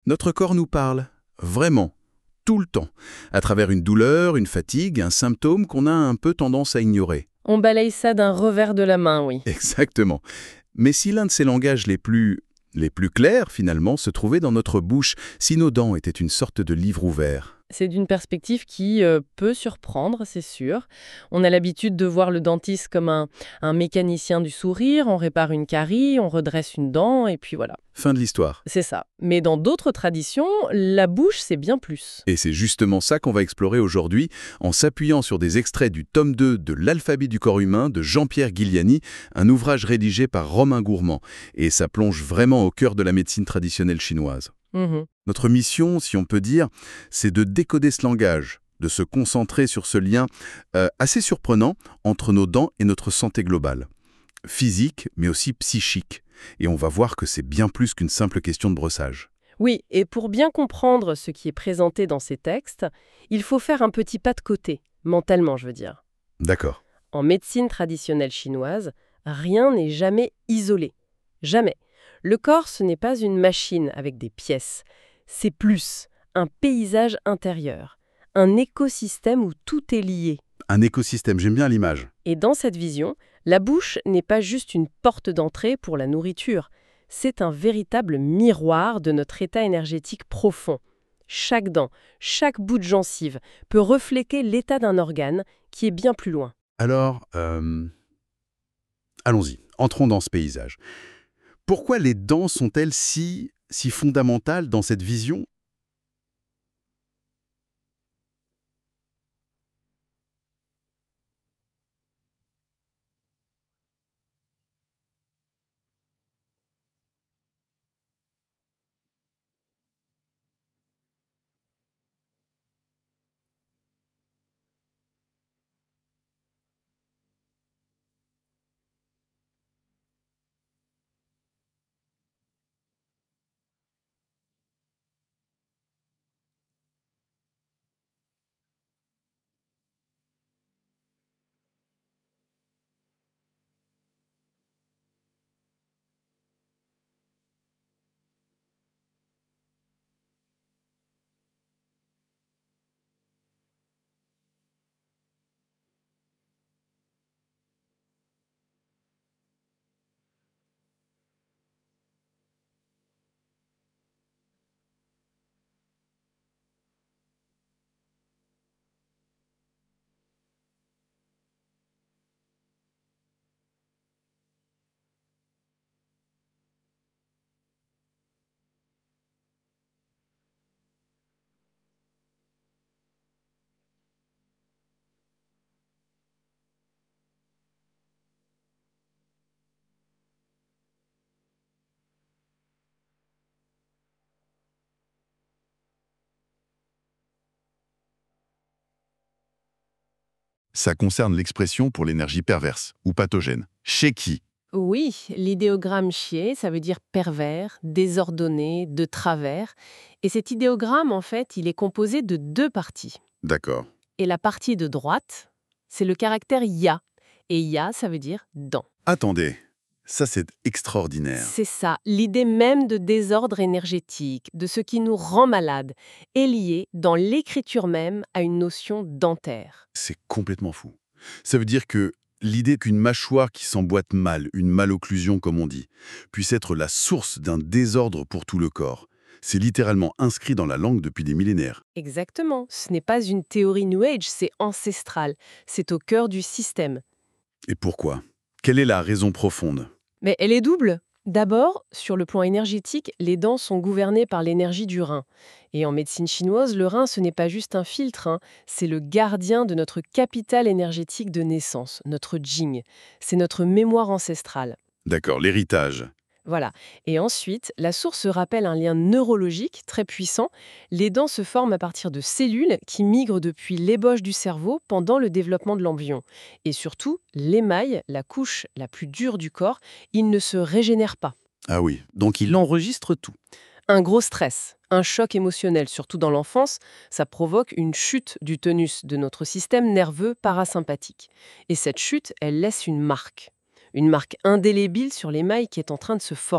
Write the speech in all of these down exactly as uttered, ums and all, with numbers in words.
Notre corps nous parle, vraiment, tout le temps, à travers une douleur, une fatigue, un symptôme qu'on a un peu tendance à ignorer. On balaye ça d'un revers de la main, oui. Exactement. Mais si l'un de ces langages les plus, les plus clairs, finalement, se trouvait dans notre bouche, si nos dents étaient une sorte de livre ouvert. C'est d'une perspective qui euh, peut surprendre, c'est sûr. On a l'habitude de voir le dentiste comme un, un mécanicien du sourire, on répare une carie, on redresse une dent, et puis voilà. Fin de l'histoire. C'est ça. Mais dans d'autres traditions, la bouche, c'est bien plus. Et c'est justement ça qu'on va explorer aujourd'hui en s'appuyant sur des extraits du tome deux de L'alphabet du corps humain de Jean-Pierre Guiliani, un ouvrage rédigé par Romain Gourmand. Et ça plonge vraiment au cœur de la médecine traditionnelle chinoise. Mhm. Notre mission, si on peut dire, c'est de décoder ce langage, de se concentrer sur ce lien euh, assez surprenant entre nos dents et notre santé globale. Physique, mais aussi psychique. Et on va voir que c'est bien plus qu'une simple question de brossage. Oui, et pour bien comprendre ce qui est présenté dans ces textes, il faut faire un petit pas de côté, mentalement, je veux dire. D'accord. En médecine traditionnelle chinoise, rien n'est jamais isolé. Jamais. Le corps, ce n'est pas une machine avec des pièces. C'est plus un paysage intérieur, un écosystème où tout est lié. Un écosystème, j'aime bien l'image. Et dans cette vision, la bouche n'est pas juste une porte d'entrée pour la nourriture. C'est un véritable miroir de notre état énergétique profond. Chaque dent, chaque bout de gencive peut refléter l'état d'un organe qui est bien plus loin. Alors, euh, allons-y, entrons dans ce paysage. Pourquoi les dents sont-elles si, si fondamentales dans cette vision ? Ça concerne l'expression pour l'énergie perverse ou pathogène. Chez qui ? Oui, l'idéogramme chier, ça veut dire pervers, désordonné, de travers. Et cet idéogramme, en fait, il est composé de deux parties. D'accord. Et la partie de droite, c'est le caractère ya. Et ya, ça veut dire dent. Attendez, ça c'est extraordinaire. C'est ça, l'idée même de désordre énergétique, de ce qui nous rend malade, est liée dans l'écriture même à une notion dentaire. C'est complètement fou. Ça veut dire que l'idée qu'une mâchoire qui s'emboîte mal, une malocclusion comme on dit, puisse être la source d'un désordre pour tout le corps, c'est littéralement inscrit dans la langue depuis des millénaires. Exactement, ce n'est pas une théorie New Age, c'est ancestral, c'est au cœur du système. Et pourquoi ? Quelle est la raison profonde ? Mais elle est double. D'abord, sur le plan énergétique, les dents sont gouvernées par l'énergie du rein. Et en médecine chinoise, le rein, ce n'est pas juste un filtre, hein, c'est le gardien de notre capital énergétique de naissance, notre jing. C'est notre mémoire ancestrale. D'accord, l'héritage. Voilà. Et ensuite, la source rappelle un lien neurologique très puissant. Les dents se forment à partir de cellules qui migrent depuis l'ébauche du cerveau pendant le développement de l'embryon. Et surtout, l'émail, la couche la plus dure du corps, il ne se régénère pas. Ah oui, donc il enregistre tout. Un gros stress, un choc émotionnel, surtout dans l'enfance, ça provoque une chute du tonus de notre système nerveux parasympathique. Et cette chute, elle laisse une marque. Une marque indélébile sur l'émail qui est en train de se former.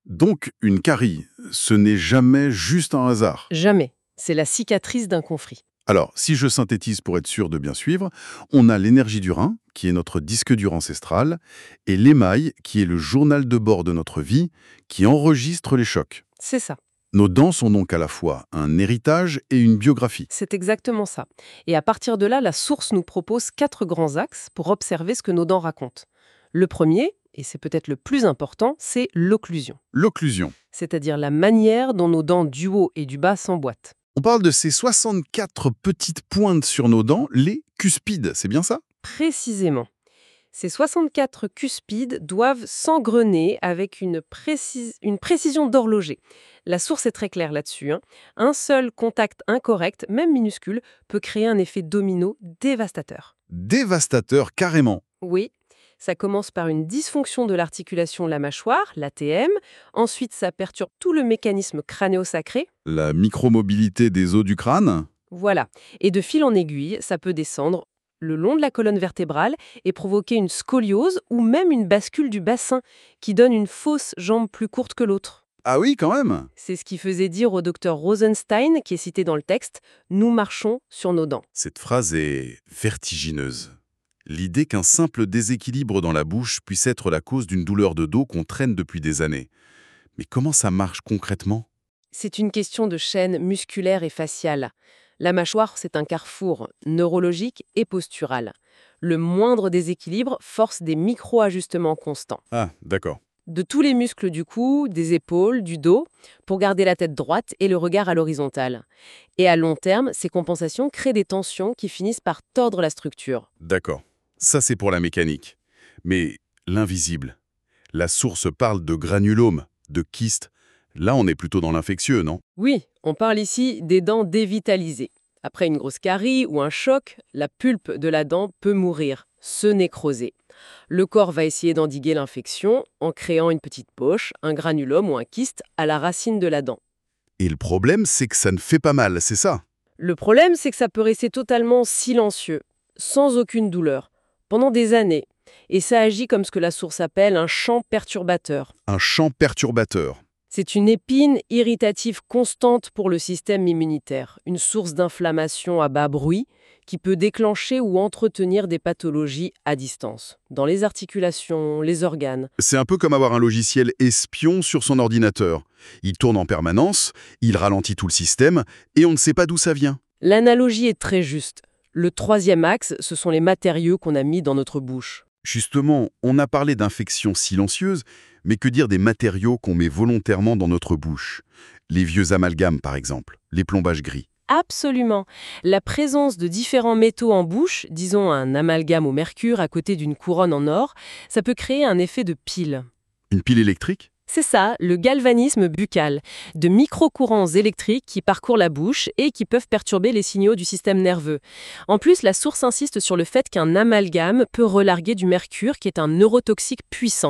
Donc, une carie, ce n'est jamais juste un hasard. Jamais. C'est la cicatrice d'un conflit. Alors, si je synthétise pour être sûr de bien suivre, on a l'énergie du rein, qui est notre disque dur ancestral, et l'émail, qui est le journal de bord de notre vie, qui enregistre les chocs. C'est ça. Nos dents sont donc à la fois un héritage et une biographie. C'est exactement ça. Et à partir de là, la source nous propose quatre grands axes pour observer ce que nos dents racontent. Le premier, et c'est peut-être le plus important, c'est l'occlusion. L'occlusion. C'est-à-dire la manière dont nos dents du haut et du bas s'emboîtent. On parle de ces soixante-quatre petites pointes sur nos dents, les cuspides, c'est bien ça? Précisément. Ces soixante-quatre cuspides doivent s'engrener avec une, précis- une précision d'horloger. La source est très claire là-dessus, hein. Un seul contact incorrect, même minuscule, peut créer un effet domino dévastateur. Dévastateur, carrément. Oui, ça commence par une dysfonction de l'articulation de la mâchoire, l'A T M. Ensuite, ça perturbe tout le mécanisme crânio-sacré. La micromobilité des os du crâne? Voilà. Et de fil en aiguille, ça peut descendre le long de la colonne vertébrale et provoquer une scoliose ou même une bascule du bassin qui donne une fausse jambe plus courte que l'autre. Ah oui, quand même. C'est ce qui faisait dire au docteur Rosenstein, qui est cité dans le texte, « Nous marchons sur nos dents ». Cette phrase est vertigineuse. L'idée qu'un simple déséquilibre dans la bouche puisse être la cause d'une douleur de dos qu'on traîne depuis des années. Mais comment ça marche concrètement? C'est une question de chaîne musculaire et faciale. La mâchoire, c'est un carrefour neurologique et postural. Le moindre déséquilibre force des micro-ajustements constants. Ah, d'accord. De tous les muscles du cou, des épaules, du dos, pour garder la tête droite et le regard à l'horizontale. Et à long terme, ces compensations créent des tensions qui finissent par tordre la structure. D'accord. Ça, c'est pour la mécanique. Mais l'invisible. La source parle de granulomes, de kystes. Là, on est plutôt dans l'infectieux, non? Oui, on parle ici des dents dévitalisées. Après une grosse carie ou un choc, la pulpe de la dent peut mourir, se nécroser. Le corps va essayer d'endiguer l'infection en créant une petite poche, un granulome ou un kyste à la racine de la dent. Et le problème, c'est que ça ne fait pas mal, c'est ça? Le problème, c'est que ça peut rester totalement silencieux, sans aucune douleur, pendant des années. Et ça agit comme ce que la source appelle un champ perturbateur. Un champ perturbateur. C'est une épine irritative constante pour le système immunitaire, une source d'inflammation à bas bruit qui peut déclencher ou entretenir des pathologies à distance, dans les articulations, les organes. C'est un peu comme avoir un logiciel espion sur son ordinateur. Il tourne en permanence, il ralentit tout le système, et on ne sait pas d'où ça vient. L'analogie est très juste. Le troisième axe, ce sont les matériaux qu'on a mis dans notre bouche. Justement, on a parlé d'infections silencieuses, mais que dire des matériaux qu'on met volontairement dans notre bouche? Les vieux amalgames, par exemple, les plombages gris. Absolument. La présence de différents métaux en bouche, disons un amalgame au mercure à côté d'une couronne en or, ça peut créer un effet de pile. Une pile électrique? C'est ça, le galvanisme buccal, de microcourants électriques qui parcourent la bouche et qui peuvent perturber les signaux du système nerveux. En plus, la source insiste sur le fait qu'un amalgame peut relarguer du mercure qui est un neurotoxique puissant.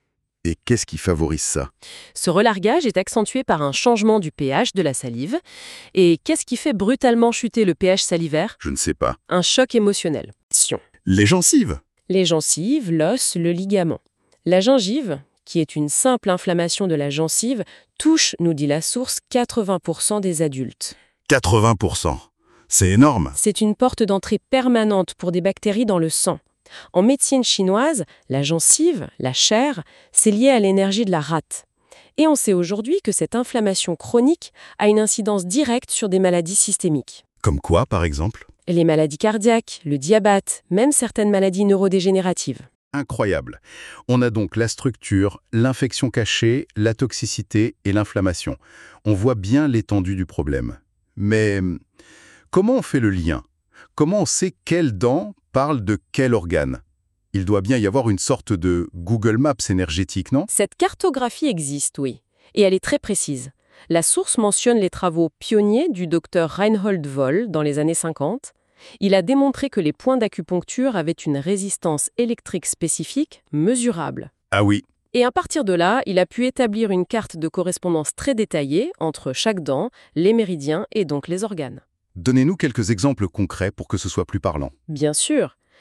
Et qu'est-ce qui favorise ça? Ce relargage est accentué par un changement du pH de la salive. Et qu'est-ce qui fait brutalement chuter le pH salivaire? Je ne sais pas. Un choc émotionnel. Les gencives? Les gencives, l'os, le ligament. La gingive, qui est une simple inflammation de la gencive, touche, nous dit la source, quatre-vingts pour cent des adultes. quatre-vingts pour cent. C'est énorme. C'est une porte d'entrée permanente pour des bactéries dans le sang. En médecine chinoise, la gencive, la chair, c'est lié à l'énergie de la rate. Et on sait aujourd'hui que cette inflammation chronique a une incidence directe sur des maladies systémiques. Comme quoi, par exemple? Les maladies cardiaques, le diabète, même certaines maladies neurodégénératives. Incroyable. On a donc la structure, l'infection cachée, la toxicité et l'inflammation. On voit bien l'étendue du problème. Mais comment on fait le lien? Comment on sait quelle dent parle de quel organe? Il doit bien y avoir une sorte de Google Maps énergétique, non? Cette cartographie existe, oui. Et elle est très précise. La source mentionne les travaux pionniers du docteur Reinhold Wohl dans les années cinquante. Il a démontré que les points d'acupuncture avaient une résistance électrique spécifique mesurable. Ah oui. Et à partir de là, il a pu établir une carte de correspondance très détaillée entre chaque dent, les méridiens et donc les organes. Donnez-nous quelques exemples concrets pour que ce soit plus parlant. Bien sûr.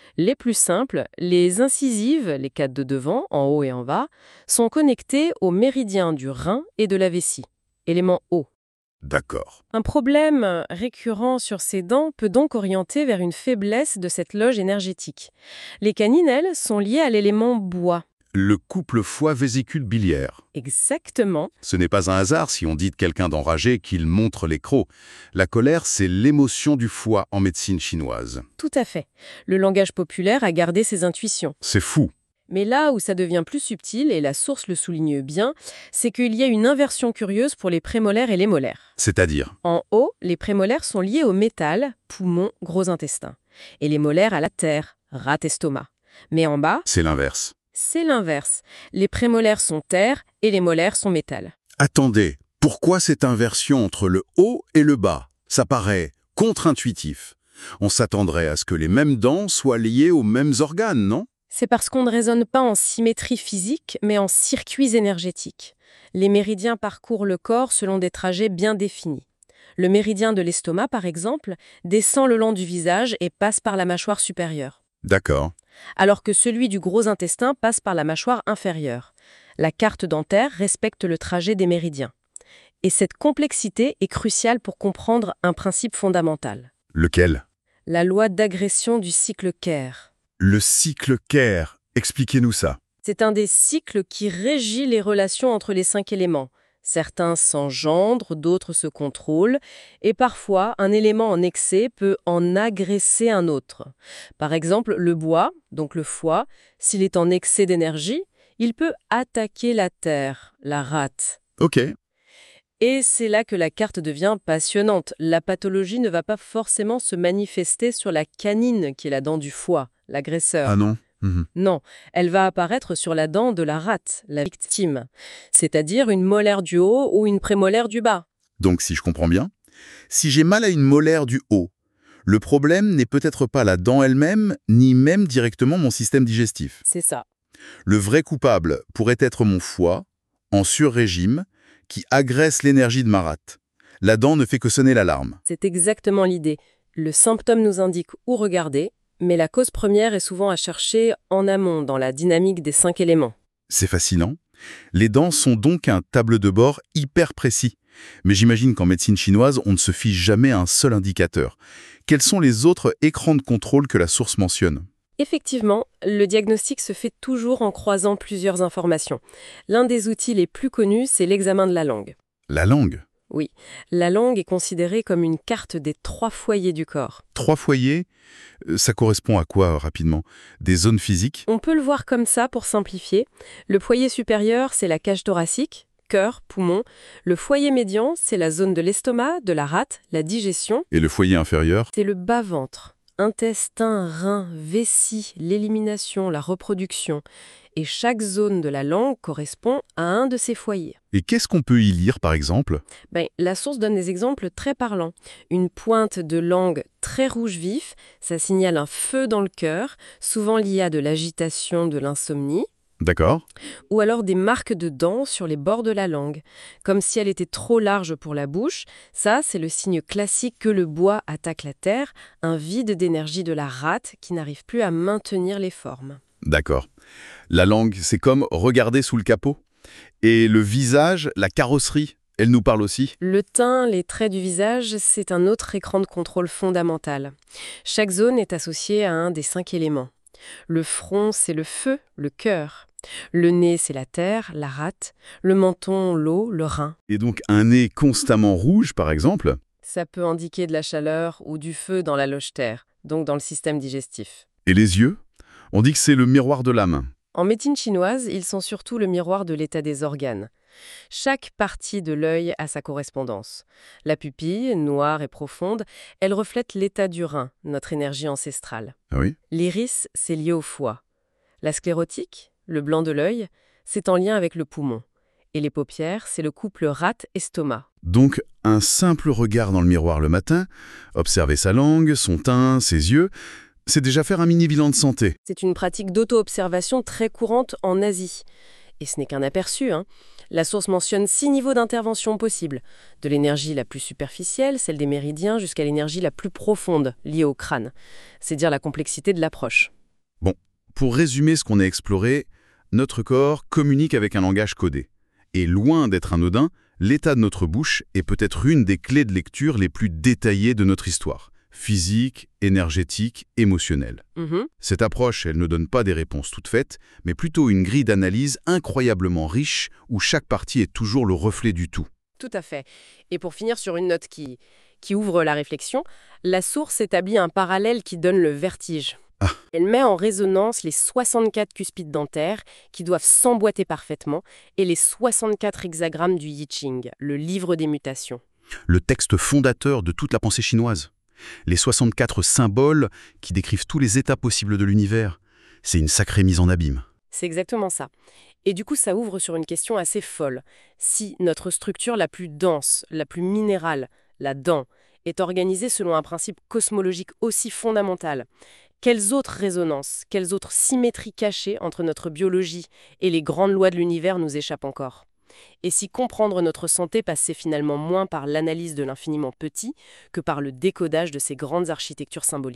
Les plus simples, les incisives, les quatre de devant, en haut et en bas, sont connectées aux méridiens du rein et de la vessie, élément haut. D'accord. Un problème récurrent sur ces dents peut donc orienter vers une faiblesse de cette loge énergétique. Les canines, elles, sont liées à l'élément bois. Le couple foie-vésicule biliaire. Exactement. Ce n'est pas un hasard si on dit de quelqu'un d'enragé qu'il montre les crocs. La colère, c'est l'émotion du foie en médecine chinoise. Tout à fait. Le langage populaire a gardé ses intuitions. C'est fou. Mais là où ça devient plus subtil, et la source le souligne bien, c'est qu'il y a une inversion curieuse pour les prémolaires et les molaires. C'est-à-dire? En haut, les prémolaires sont liés au métal, poumon, gros intestin, et les molaires à la terre, rate, estomac. Mais en bas, C'est l'inverse. c'est l'inverse. Les prémolaires sont terre et les molaires sont métal. Attendez, pourquoi cette inversion entre le haut et le bas? Ça paraît contre-intuitif. On s'attendrait à ce que les mêmes dents soient liées aux mêmes organes, non? C'est parce qu'on ne raisonne pas en symétrie physique, mais en circuits énergétiques. Les méridiens parcourent le corps selon des trajets bien définis. Le méridien de l'estomac, par exemple, descend le long du visage et passe par la mâchoire supérieure, D'accord. alors que celui du gros intestin passe par la mâchoire inférieure. La carte dentaire respecte le trajet des méridiens. Et cette complexité est cruciale pour comprendre un principe fondamental. Lequel? La loi d'agression du cycle Kerr. Le cycle Kerr. Expliquez-nous ça. C'est un des cycles qui régit les relations entre les cinq éléments. Certains s'engendrent, d'autres se contrôlent, et parfois un élément en excès peut en agresser un autre. Par exemple, le bois, donc le foie, s'il est en excès d'énergie, il peut attaquer la terre, la rate. Ok. Et c'est là que la carte devient passionnante. La pathologie ne va pas forcément se manifester sur la canine qui est la dent du foie, l'agresseur. Ah non? Mhm. Non, elle va apparaître sur la dent de la rate, la victime, c'est-à-dire une molaire du haut ou une prémolaire du bas. Donc, si je comprends bien, si j'ai mal à une molaire du haut, le problème n'est peut-être pas la dent elle-même, ni même directement mon système digestif. C'est ça. Le vrai coupable pourrait être mon foie, en sur-régime, qui agresse l'énergie de ma rate. La dent ne fait que sonner l'alarme. C'est exactement l'idée. Le symptôme nous indique où regarder, mais la cause première est souvent à chercher en amont, dans la dynamique des cinq éléments. C'est fascinant. Les dents sont donc un tableau de bord hyper précis. Mais j'imagine qu'en médecine chinoise, on ne se fie jamais à un seul indicateur. Quels sont les autres écrans de contrôle que la source mentionne? Effectivement, le diagnostic se fait toujours en croisant plusieurs informations. L'un des outils les plus connus, c'est l'examen de la langue. La langue. Oui, la langue est considérée comme une carte des trois foyers du corps. Trois foyers, euh, ça correspond à quoi, rapidement? Des zones physiques? On peut le voir comme ça pour simplifier. Le foyer supérieur, c'est la cage thoracique, cœur, poumon. Le foyer médian, c'est la zone de l'estomac, de la rate, la digestion. Et le foyer inférieur? C'est le bas-ventre. Intestin, rein, vessie, l'élimination, la reproduction. Et chaque zone de la langue correspond à un de ces foyers. Et qu'est-ce qu'on peut y lire, par exemple? Ben, la source donne des exemples très parlants. Une pointe de langue très rouge vif, ça signale un feu dans le cœur, souvent lié à de l'agitation, de l'insomnie. D'accord. Ou alors des marques de dents sur les bords de la langue, comme si elle était trop large pour la bouche. Ça, c'est le signe classique que le bois attaque la terre, un vide d'énergie de la rate qui n'arrive plus à maintenir les formes. D'accord. La langue, c'est comme regarder sous le capot. Et le visage, la carrosserie, elle nous parle aussi? Le teint, les traits du visage, c'est un autre écran de contrôle fondamental. Chaque zone est associée à un des cinq éléments. Le front, c'est le feu, le cœur. Le nez, c'est la terre, la rate. Le menton, l'eau, le rein. Et donc un nez constamment rouge, par exemple? Ça peut indiquer de la chaleur ou du feu dans la loge terre, donc dans le système digestif. Et les yeux? On dit que c'est le miroir de l'âme. En médecine chinoise, ils sont surtout le miroir de l'état des organes. Chaque partie de l'œil a sa correspondance. La pupille, noire et profonde, elle reflète l'état du rein, notre énergie ancestrale. Ah oui? L'iris, c'est lié au foie. La sclérotique, le blanc de l'œil, c'est en lien avec le poumon. Et les paupières, c'est le couple rate-estomac. Donc, un simple regard dans le miroir le matin, observer sa langue, son teint, ses yeux, c'est déjà faire un mini-bilan de santé. C'est une pratique d'auto-observation très courante en Asie. Et ce n'est qu'un aperçu, hein. La source mentionne six niveaux d'intervention possibles, de l'énergie la plus superficielle, celle des méridiens, jusqu'à l'énergie la plus profonde, liée au crâne. C'est dire la complexité de l'approche. Bon, pour résumer ce qu'on a exploré, notre corps communique avec un langage codé. Et loin d'être anodin, l'état de notre bouche est peut-être une des clés de lecture les plus détaillées de notre histoire. Physique, énergétique, émotionnelle. Mhm. Cette approche, elle ne donne pas des réponses toutes faites, mais plutôt une grille d'analyse incroyablement riche où chaque partie est toujours le reflet du tout. Tout à fait. Et pour finir sur une note qui, qui ouvre la réflexion, la source établit un parallèle qui donne le vertige. Ah. Elle met en résonance les soixante-quatre cuspides dentaires qui doivent s'emboîter parfaitement et les soixante-quatre hexagrammes du I Ching, le livre des mutations. Le texte fondateur de toute la pensée chinoise. Les soixante-quatre symboles qui décrivent tous les états possibles de l'univers. C'est une sacrée mise en abîme. C'est exactement ça. Et du coup, ça ouvre sur une question assez folle. Si notre structure la plus dense, la plus minérale, la dent, est organisée selon un principe cosmologique aussi fondamental, quelles autres résonances, quelles autres symétries cachées entre notre biologie et les grandes lois de l'univers nous échappent encore ? Et si comprendre notre santé passait finalement moins par l'analyse de l'infiniment petit que par le décodage de ces grandes architectures symboliques ?